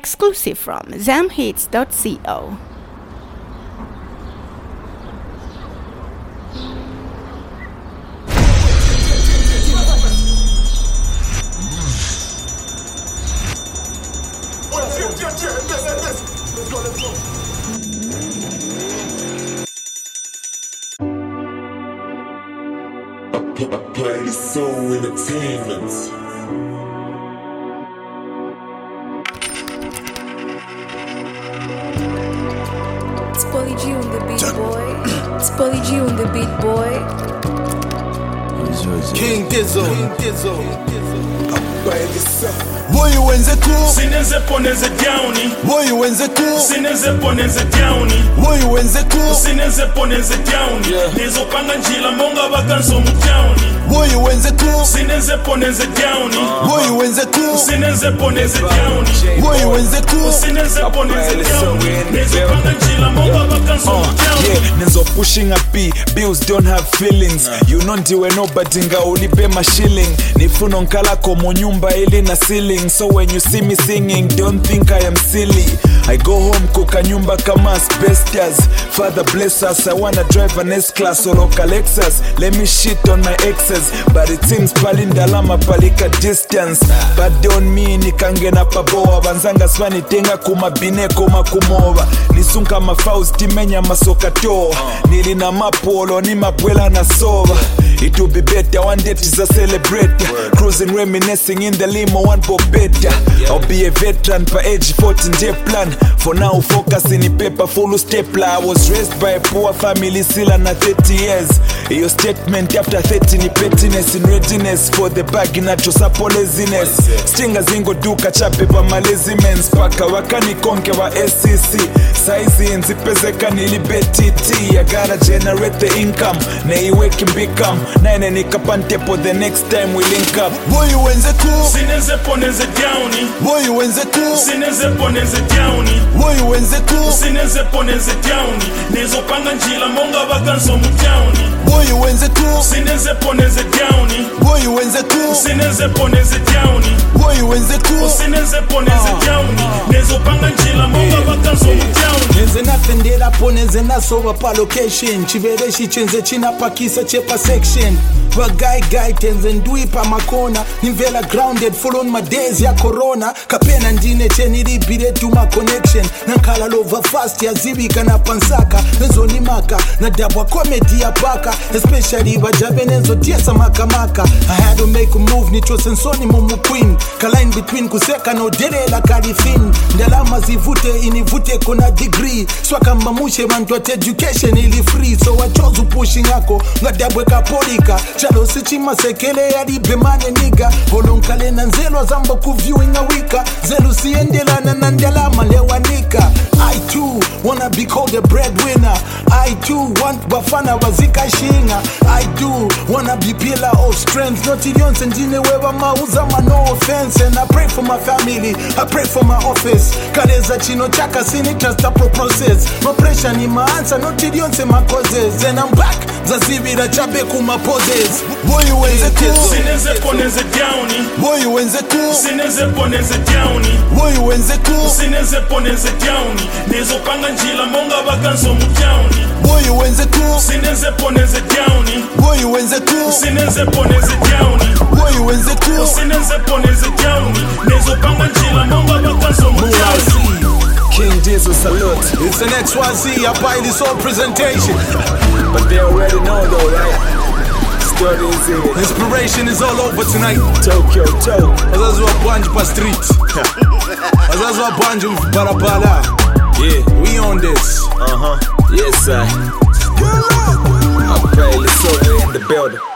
Exclusive from zamhits.co. Play Soul Entertainment. It's Polly G on the beat, boy. It's Polly G on the beat, boy. King Dizzo. Moyo wenzetu sineze poneze downi, moyo wenzetu sineze poneze downi, moyo wenzetu sineze poneze downi, nizopanga njila monga bakanso mu downi, moyo wenzetu sineze poneze downi, moyo wenzetu sineze poneze downi, moyo wenzetu sineze poneze downi, nizopanga njila monga bakanso mu downi. Nizo pushing a P, bills don't have feelings. You know ndiwe nobody nga ulipe ma shilling. Nifuno nkala komo nyumba ili na ceiling. So when you see me singing, don't think I am silly. I go home kuka nyumba kama asbestos. Father bless us, I wanna drive an S-Class or a Lexus. Let me shit on my exes, but it seems palindalama palika distance. But don't mean nikangena paboa. Banzanga swani tenga kumabine kuma kumova. Nisunka mafausti menya masoka toa. Nili na mapolo ni mabwela na sova. It will be better one day to celebrate. Cruising reminiscing in the limo one for better. I'll be a veteran per age 14 day plan. For now focus in the paper full stapler. I was raised by a poor family still under 30 years. Your statement after 30 ni pettiness in readiness for the bag in atrosapo laziness. Stingers ingo duka chape pa malezi mens. Paka wakani konke wa SCC. Saizi nzipezeka nilibeti T. I gotta generate the income. Na iweki mbikam. Nine nikapante po the next time we link up. moyo wenzetu Sineze poneze downi, moyo wenzetu sineze poneze downi, moyo wenzetu sineze poneze downi, nizopanga njila monga bakanso mu downi, moyo wenzetu sineze poneze downi, moyo wenzetu sineze poneze downi, moyo wenzetu sineze poneze downi, nizopanga njila monga bakanso mu downi. Neze natendera po neze nasoba pa location. Chivere shichenze china pakisa chepa section. But guy tenze ndui pa makona. Nimvela grounded full on my days ya corona. Kapena ndine cheni ribire to my connection. Nankala lova fast ya zibika na pansaka. Nezo ni maka na dabwa comedy ya paka. Especially bajabe nezo tiesa makamaka. I had to make a move nicho sensoni mumu queen. Kaline between kuseka no dere la kalifin. Ndalama zivute inivute kuna degree. Swaka mamushe mantuat education ili free. So I chose pushing yako. Ngadabwe kapolika. Chalo sichima sekele ya ribemane niga. Holonkale na nzelo zambo kuviewing a wika. Zelu siendela na nandela malewanika. I too wanna be called a breadwinner. I too want bafana wazika shinga. I do wanna be pillar of strength. Not illions and jine wewa mauzama no offense. And I pray for my family, I pray for my office. Kaleza chino chaka sini trust pro process. No pressure ni maansa, not illions and my causes. And I'm back, zazibira chabe kuma poses. moyo wenzetu Sineze poneze downi, moyo wenzetu sineze poneze downi, moyo wenzetu sineze poneze downi, nizopanga njila monga bakanso mu downi, moyo wenzetu sineze poneze downi, moyo wenzetu sineze poneze downi, moyo wenzetu sineze poneze downi, nizopanga njila monga bakanso mu downi. King Dizzo salute. It's an XYZ, I buy this whole presentation. But they already know though, right? Story is it. Inspiration is all over tonight. Tokyo. Wazazi wa Bwanji pa street. Wazazi wa Bwanji barabara. Yeah, we on this. Yes, sir. I play the soul in the building.